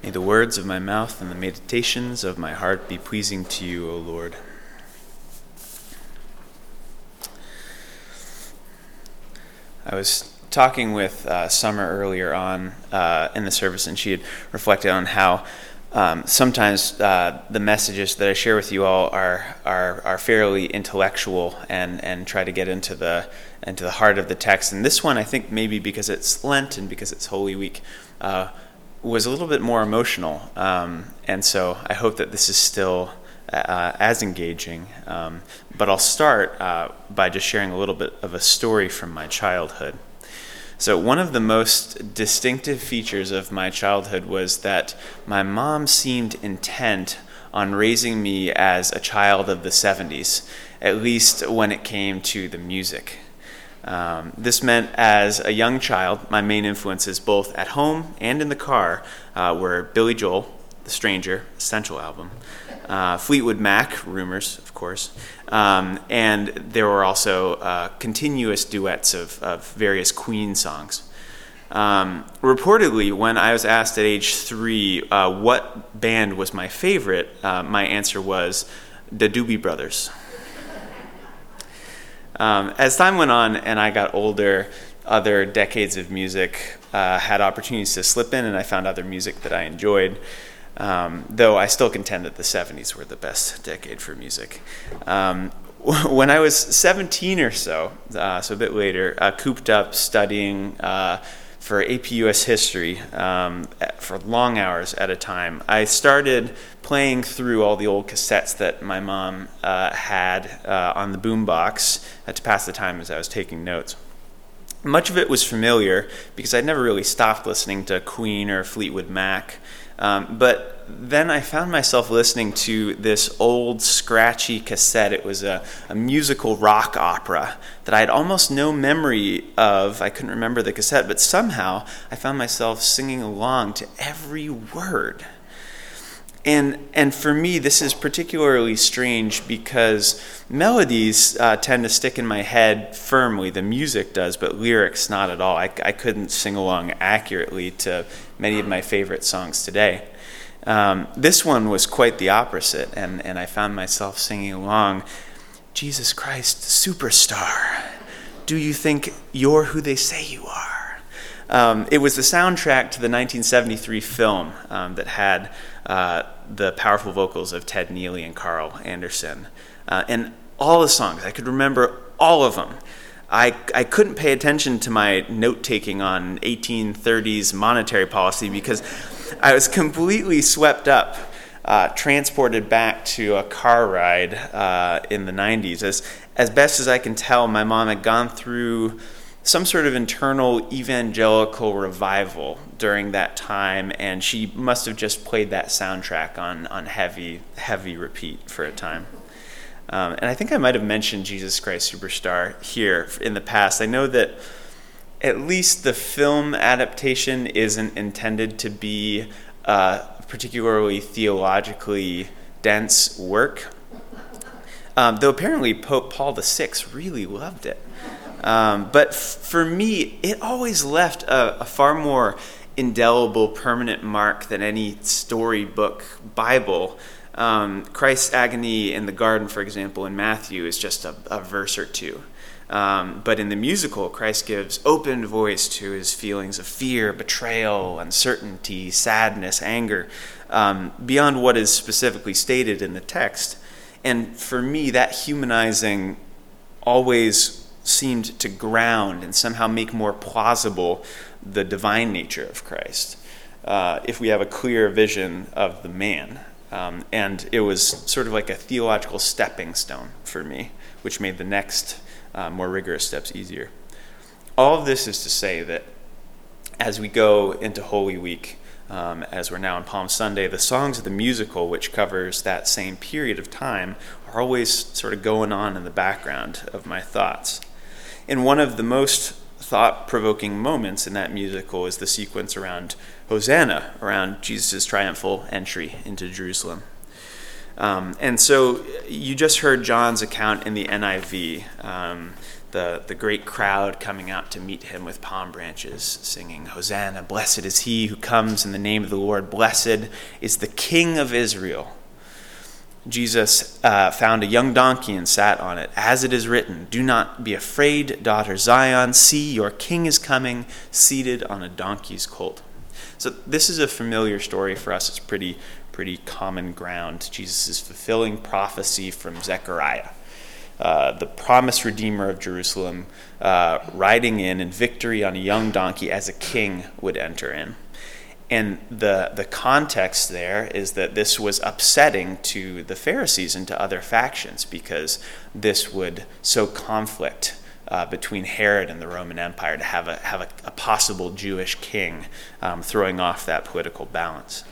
May the words of my mouth and the meditations of my heart be pleasing to you, O Lord. I was talking with Summer earlier on in the service, and she had reflected on how sometimes the messages that I share with you all are fairly intellectual and try to get into the heart of the text. And this one, I think maybe because it's Lent and because it's Holy Week, was a little bit more emotional. And so I hope that this is still as engaging. But I'll start by just sharing a little bit of a story from my childhood. So one of the most distinctive features of my childhood was that my mom seemed intent on raising me as a child of the 70s, at least when it came to the music. This meant as a young child, my main influences both at home and in the car were Billy Joel, The Stranger, Essential album, Fleetwood Mac, Rumors, of course, and there were also continuous duets of various Queen songs. Reportedly, when I was asked at age 3 what band was my favorite, my answer was the Doobie Brothers. As time went on and I got older, other decades of music had opportunities to slip in, and I found other music that I enjoyed, though I still contend that the 70s were the best decade for music. When I was 17 or so a bit later, cooped up studying for AP US History for long hours at a time, I started playing through all the old cassettes that my mom had on the boombox to pass the time as I was taking notes. Much of it was familiar because I'd never really stopped listening to Queen or Fleetwood Mac. But then I found myself listening to this old scratchy cassette. It was a musical rock opera that I had almost no memory of. I couldn't remember the cassette, but somehow I found myself singing along to every word. And for me, this is particularly strange because melodies tend to stick in my head firmly. The music does, but lyrics not at all. I couldn't sing along accurately to many of my favorite songs today. This one was quite the opposite, and I found myself singing along, Jesus Christ, superstar, do you think you're who they say you are? It was the soundtrack to the 1973 film that had the powerful vocals of Ted Neely and Carl Anderson. And all the songs, I could remember all of them. I couldn't pay attention to my note-taking on 1830s monetary policy because I was completely swept up, transported back to a car ride in the 90s. As best as I can tell, my mom had gone through some sort of internal evangelical revival during that time, and she must have just played that soundtrack on heavy repeat for a time. And I think I might have mentioned Jesus Christ Superstar here in the past. I know that at least the film adaptation isn't intended to be a particularly theologically dense work, though apparently Pope Paul VI really loved it. But for me, it always left a far more indelible, permanent mark than any storybook Bible. Christ's agony in the garden, for example, in Matthew is just a verse or two. But in the musical, Christ gives open voice to his feelings of fear, betrayal, uncertainty, sadness, anger, beyond what is specifically stated in the text. And for me, that humanizing always seemed to ground and somehow make more plausible the divine nature of Christ, if we have a clear vision of the man. And it was sort of like a theological stepping stone for me, which made the next more rigorous steps easier. All of this is to say that as we go into Holy Week, as we're now on Palm Sunday, the songs of the musical, which covers that same period of time, are always sort of going on in the background of my thoughts. And one of the most thought-provoking moments in that musical is the sequence around Hosanna, around Jesus' triumphal entry into Jerusalem. And so you just heard John's account in the NIV. the great crowd coming out to meet him with palm branches, singing, "Hosanna, blessed is he who comes in the name of the Lord. Blessed is the King of Israel." Jesus found a young donkey and sat on it. "As it is written, do not be afraid, daughter Zion. See, your king is coming, seated on a donkey's colt." So this is a familiar story for us. It's pretty common ground. Jesus is fulfilling prophecy from Zechariah, the promised Redeemer of Jerusalem, riding in victory on a young donkey as a king would enter in. And the context there is that this was upsetting to the Pharisees and to other factions, because this would sow conflict between Herod and the Roman Empire, to have a possible Jewish king, throwing off that political balance.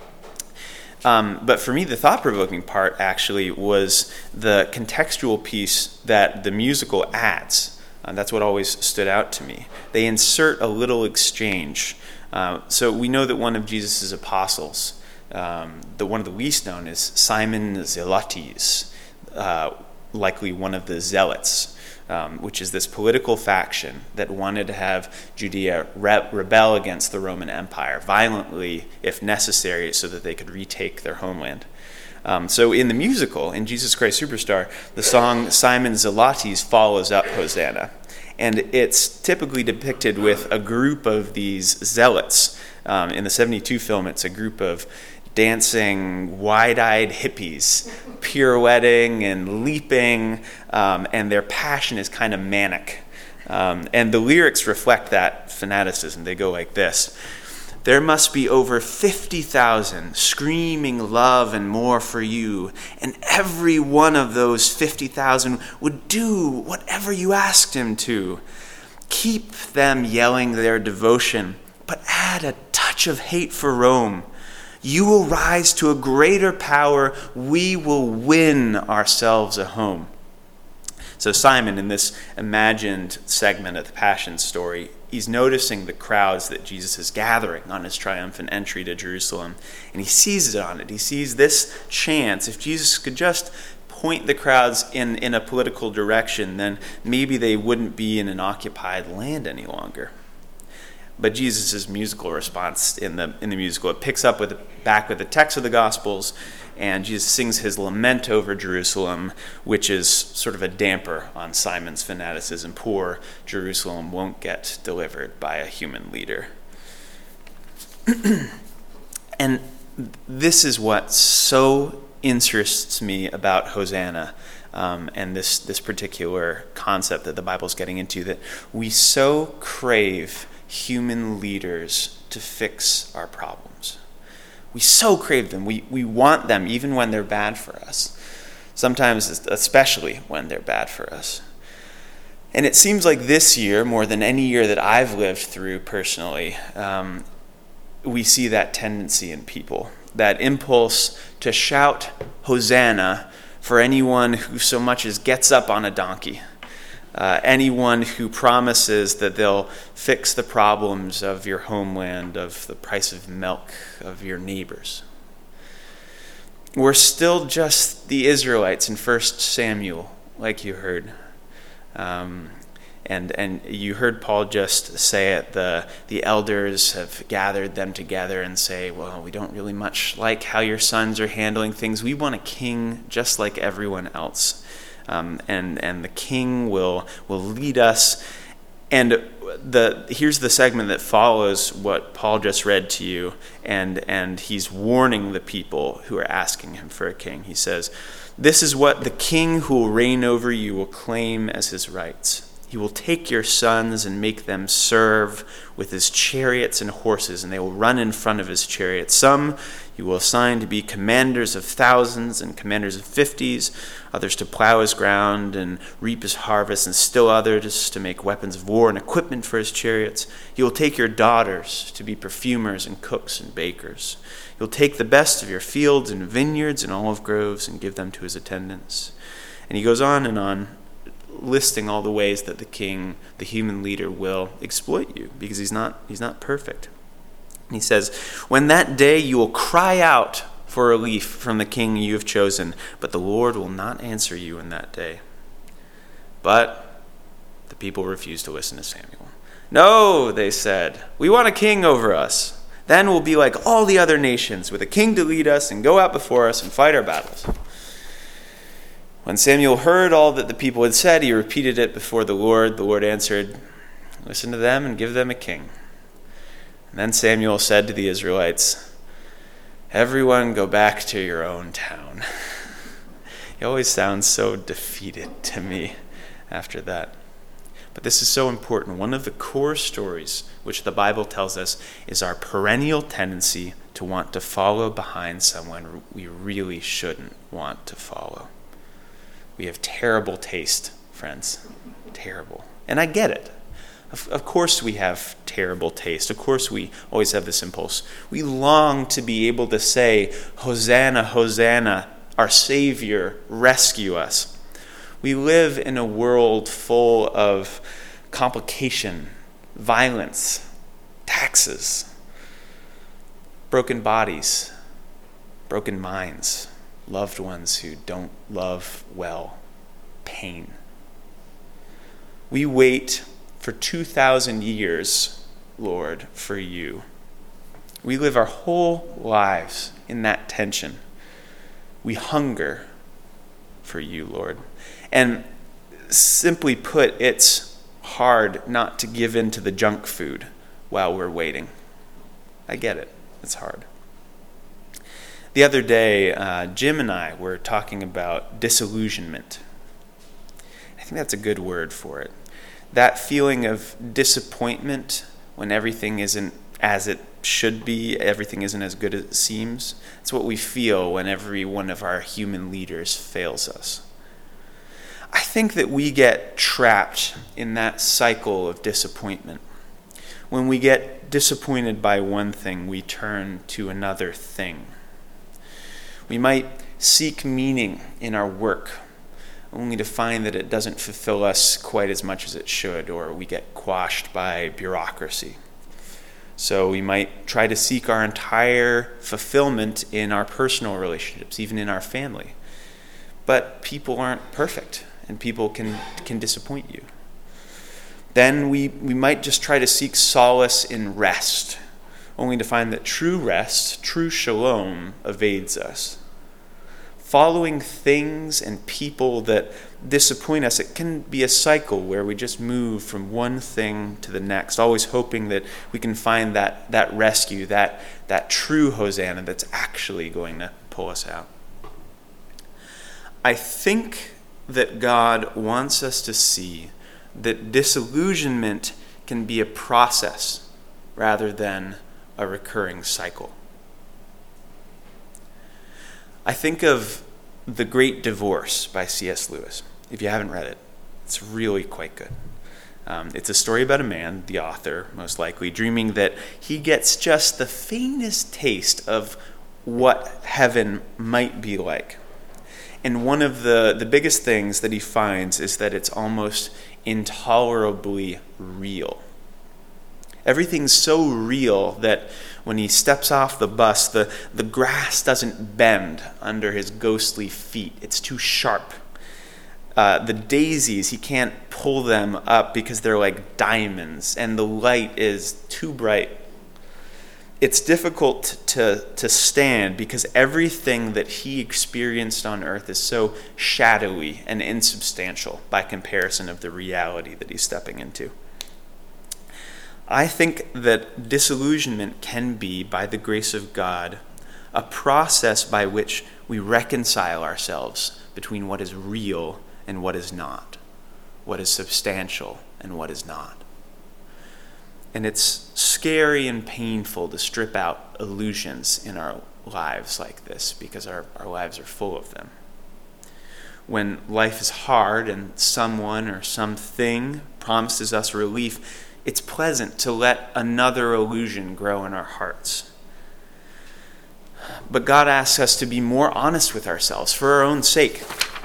But for me, the thought-provoking part actually was the contextual piece that the musical adds. That's what always stood out to me. They insert a little exchange. So we know that one of Jesus' apostles, one of the least known, is Simon Zelotes, likely one of the Zealots, which is this political faction that wanted to have Judea rebel against the Roman Empire violently, if necessary, so that they could retake their homeland. So in the musical, in Jesus Christ Superstar, the song Simon Zelotes follows up Hosanna. And it's typically depicted with a group of these zealots. In the 72 film, it's a group of dancing, wide-eyed hippies, pirouetting and leaping, and their passion is kind of manic. And the lyrics reflect that fanaticism. They go like this: "There must be over 50,000 screaming love and more for you, and every one of those 50,000 would do whatever you asked him to. Keep them yelling their devotion, but add a touch of hate for Rome. You will rise to a greater power. We will win ourselves a home." So Simon, in this imagined segment of the Passion story, he's noticing the crowds that Jesus is gathering on his triumphant entry to Jerusalem, and he seizes on it. He sees this chance. If Jesus could just point the crowds in a political direction, then maybe they wouldn't be in an occupied land any longer. But Jesus' musical response in the musical, it picks up back with the text of the Gospels, and Jesus sings his lament over Jerusalem, which is sort of a damper on Simon's fanaticism. Poor Jerusalem won't get delivered by a human leader. And this is what so interests me about Hosanna, and this particular concept that the Bible's getting into, that we so crave human leaders to fix our problems. We so crave them. We want them even when they're bad for us. Sometimes especially when they're bad for us. And it seems like this year, more than any year that I've lived through personally, we see that tendency in people. That impulse to shout Hosanna for anyone who so much as gets up on a donkey. Anyone who promises that they'll fix the problems of your homeland, of the price of milk, of your neighbors. We're still just the Israelites in 1 Samuel, like you heard. And you heard Paul just say it, the elders have gathered them together and say, well, we don't really much like how your sons are handling things. We want a king just like everyone else. And the king will lead us. And here's the segment that follows what Paul just read to you, and he's warning the people who are asking him for a king. He says, "This is what the king who will reign over you will claim as his rights. He will take your sons and make them serve with his chariots and horses, and they will run in front of his chariots. Some you will assign to be commanders of thousands and commanders of 50s, others to plow his ground and reap his harvest, and still others to make weapons of war and equipment for his chariots. He will take your daughters to be perfumers and cooks and bakers. He will take the best of your fields and vineyards and olive groves and give them to his attendants." And he goes on and on, listing all the ways that the king, the human leader, will exploit you, because he's not perfect. And he says, "When that day you will cry out for relief from the king you have chosen, but the Lord will not answer you in that day. But The people refused to listen to Samuel. "No," they said, "we want a king over us. Then we'll be like all the other nations, with a king to lead us and go out before us and fight our battles." When Samuel heard all that the people had said, he repeated it before the Lord. The Lord answered, "Listen to them and give them a king." And then Samuel said to the Israelites, "Everyone go back to your own town." He always sounds so defeated to me after that. But this is so important. One of the core stories which the Bible tells us is our perennial tendency to want to follow behind someone we really shouldn't want to follow. We have terrible taste, friends. Terrible. And I get it. Of course we have terrible taste. Of course we always have this impulse. We long to be able to say, "Hosanna, Hosanna, our Savior, rescue us." We live in a world full of complication, violence, taxes, broken bodies, broken minds, loved ones who don't love well, pain. We wait for 2,000 years, Lord, for you. We live our whole lives in that tension. We hunger for you, Lord. And simply put, it's hard not to give in to the junk food while we're waiting. I get it. It's hard. The other day, Jim and I were talking about disillusionment. I think that's a good word for it. That feeling of disappointment when everything isn't as it should be, everything isn't as good as it seems. It's what we feel when every one of our human leaders fails us. I think that we get trapped in that cycle of disappointment. When we get disappointed by one thing, we turn to another thing. We might seek meaning in our work, only to find that it doesn't fulfill us quite as much as it should, or we get quashed by bureaucracy. So we might try to seek our entire fulfillment in our personal relationships, even in our family. But people aren't perfect, and people can disappoint you. Then we might just try to seek solace in rest, only to find that true rest, true shalom, evades us. Following things and people that disappoint us, it can be a cycle where we just move from one thing to the next, always hoping that we can find that rescue, that true Hosanna that's actually going to pull us out. I think that God wants us to see that disillusionment can be a process rather than a recurring cycle. I think of The Great Divorce by C.S. Lewis. If you haven't read it, it's really quite good. It's a story about a man, the author most likely, dreaming that he gets just the faintest taste of what heaven might be like. And one of the biggest things that he finds is that it's almost intolerably real. Everything's so real that when he steps off the bus, the grass doesn't bend under his ghostly feet. It's too sharp. The daisies, he can't pull them up because they're like diamonds, and the light is too bright. It's difficult to stand because everything that he experienced on earth is so shadowy and insubstantial by comparison of the reality that he's stepping into. I think that disillusionment can be, by the grace of God, a process by which we reconcile ourselves between what is real and what is not, what is substantial and what is not. And it's scary and painful to strip out illusions in our lives like this because our lives are full of them. When life is hard and someone or something promises us relief, it's pleasant to let another illusion grow in our hearts. But God asks us to be more honest with ourselves for our own sake.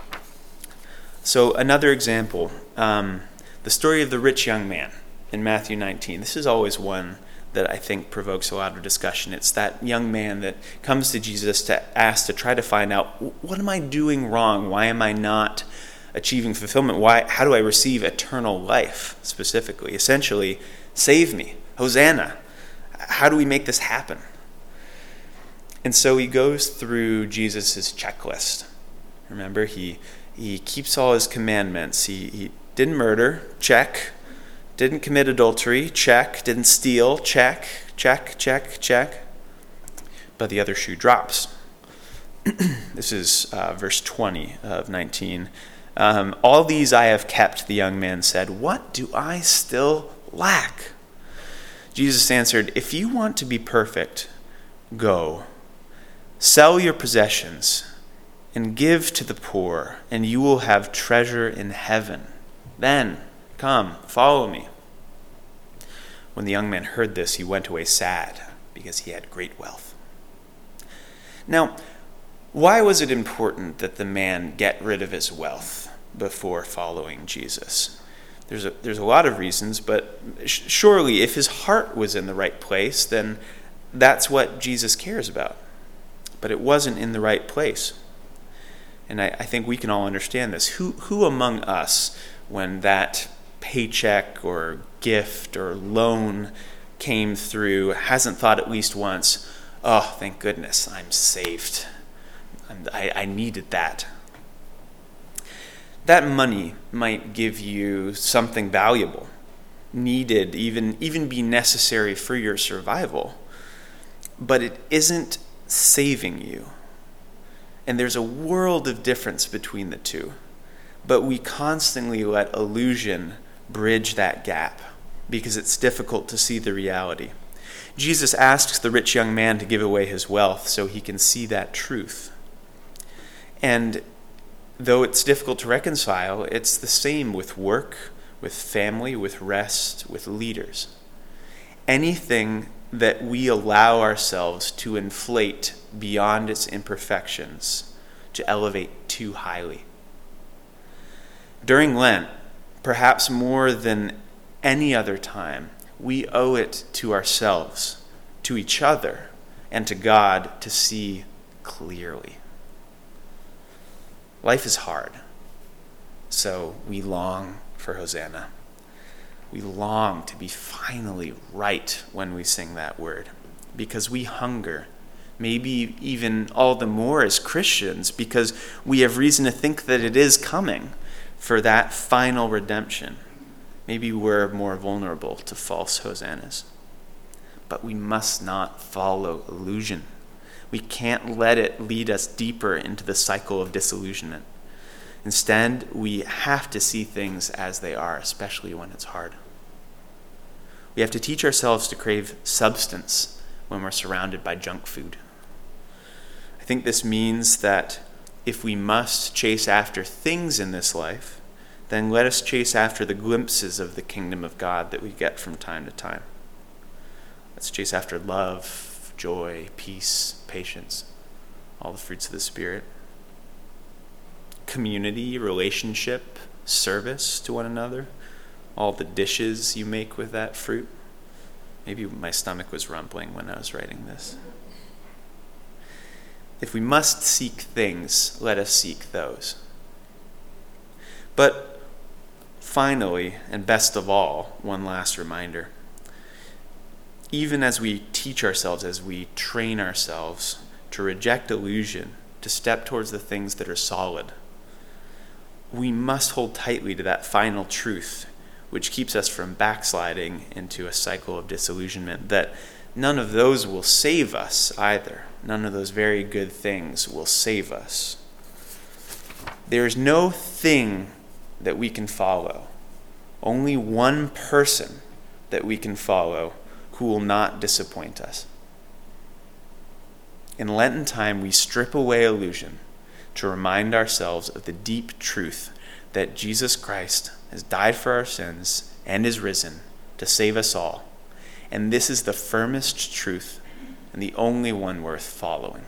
So another example, the story of the rich young man in Matthew 19. This is always one that I think provokes a lot of discussion. It's that young man that comes to Jesus to ask to try to find out, what am I doing wrong? Why am I not achieving fulfillment? How do I receive eternal life specifically? Essentially, save me. Hosanna. How do we make this happen? And so he goes through Jesus' checklist. Remember, he keeps all his commandments. He didn't murder, check. Didn't commit adultery, check. Didn't steal, check. But the other shoe drops. This is verse 20 of 19. All these I have kept, the young man said. What do I still lack? Jesus answered, if you want to be perfect, go. Sell your possessions and give to the poor, and you will have treasure in heaven. Then come, follow me. When the young man heard this, he went away sad, because he had great wealth. Now, why was it important that the man get rid of his wealth before following Jesus? There's a lot of reasons, but surely if his heart was in the right place, then that's what Jesus cares about. But it wasn't in the right place. And I think we can all understand this. Who among us, when that paycheck or gift or loan came through, hasn't thought at least once, oh, thank goodness, I'm saved. I needed that. That money might give you something valuable, needed, even be necessary for your survival, but it isn't saving you. And there's a world of difference between the two, but we constantly let illusion bridge that gap because it's difficult to see the reality. Jesus asks the rich young man to give away his wealth so he can see that truth. And though it's difficult to reconcile, it's the same with work, with family, with rest, with leaders. Anything that we allow ourselves to inflate beyond its imperfections, to elevate too highly. During Lent, perhaps more than any other time, we owe it to ourselves, to each other, and to God to see clearly. Life is hard, so we long for Hosanna. We long to be finally right when we sing that word, because we hunger, maybe even all the more as Christians, because we have reason to think that it is coming for that final redemption. Maybe we're more vulnerable to false hosannas. But we must not follow illusion. We can't let it lead us deeper into the cycle of disillusionment. Instead, we have to see things as they are, especially when it's hard. We have to teach ourselves to crave substance when we're surrounded by junk food. I think this means that if we must chase after things in this life, then let us chase after the glimpses of the kingdom of God that we get from time to time. Let's chase after love, joy, peace, patience, all the fruits of the Spirit. Community, relationship, service to one another, all the dishes you make with that fruit. Maybe my stomach was rumbling when I was writing this. If we must seek things, let us seek those. But finally, and best of all, one last reminder. Even as we teach ourselves, as we train ourselves to reject illusion, to step towards the things that are solid, we must hold tightly to that final truth, which keeps us from backsliding into a cycle of disillusionment, that none of those will save us either. None of those very good things will save us. There is no thing that we can follow, only one person that we can follow who will not disappoint us. In Lenten time, we strip away illusion to remind ourselves of the deep truth that Jesus Christ has died for our sins and is risen to save us all. And this is the firmest truth and the only one worth following.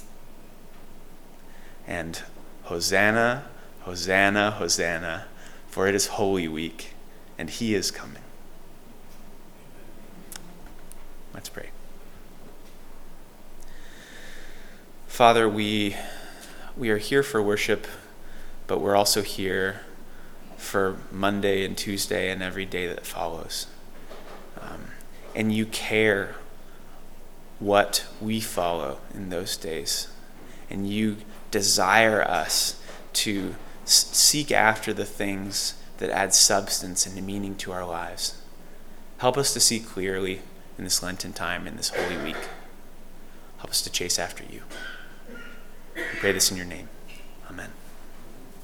And Hosanna, Hosanna, Hosanna, for it is Holy Week, and he is coming. Let's pray. Father, we are here for worship, but we're also here for Monday and Tuesday and every day that follows. And you care what we follow in those days. And you desire us to seek after the things that add substance and meaning to our lives. Help us to see clearly in this Lenten time, in this Holy Week. Help us to chase after you. We pray this in your name. Amen.